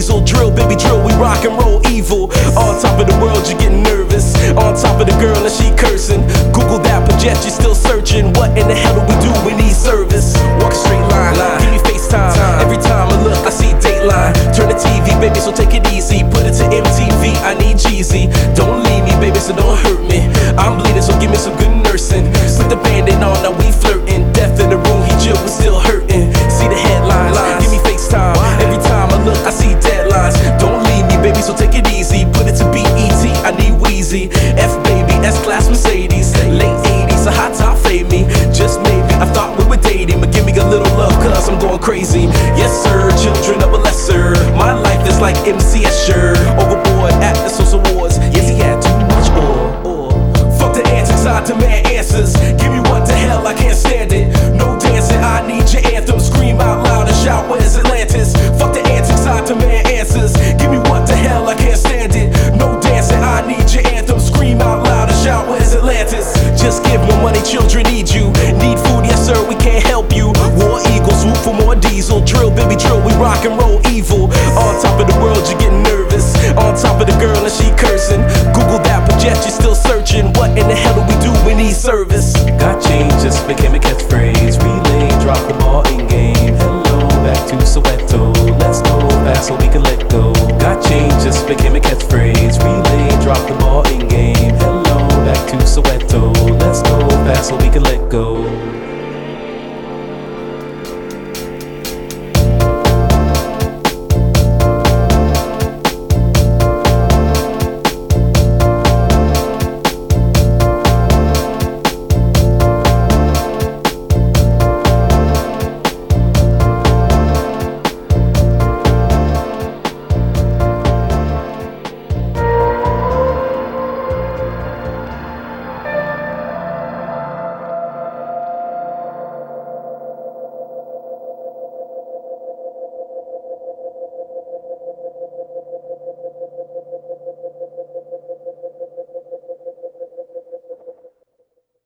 diesel. Drill, baby, drill, we rock and roll evil. On top of the world, you're getting nervous. On top of the girl and she cursing. Google that, but yet you're still searching. What in the hell do we do? We need service. Walk a straight line, give me FaceTime. Every time I look, I see Dateline. Turn the TV, baby, so take it easy. Put it to MTV, I need Jeezy. Don't leave me, baby, so don't hurt me. I'm bleeding, so give me some good nursing. Put the band-aid on, now we flirting. Death in the room, he chill, we still hurting. See the headlines, give me FaceTime. Every time I look, I see deadlines. Don't leave me, baby, so take it easy. Put it to BET, I need Wheezy. F baby, S-Class Mercedes. Late 80s, a hot top fade me. Just maybe, I thought we were dating, but give me a little love, cause I'm going crazy. Yes sir, children of a lesser. My life is like MC Escher. Overboard at the Source Awards. Yes, he had too much ore. Fuck the antics, I demand answers. Give me what the hell, I can't stand it. No dancing, I need your anthem. Scream out loud and shout, where's Atlantis? Fuck the antics, I demand answers. Give me what the hell, I can't stand it. No dancing, I need your anthem. Scream out loud and shout, where's Atlantis? Just give more money, children need you. Need food, yes sir, we can't help you. War Eagles, whoop for more diesel. Drill, baby, drill, we rock and roll evil. On top of the world, you're getting nervous. On top of the girl and she cursing. Google that, but yet you're still searching. What in the hell do we do? We need service. Got change, just became a catchphrase.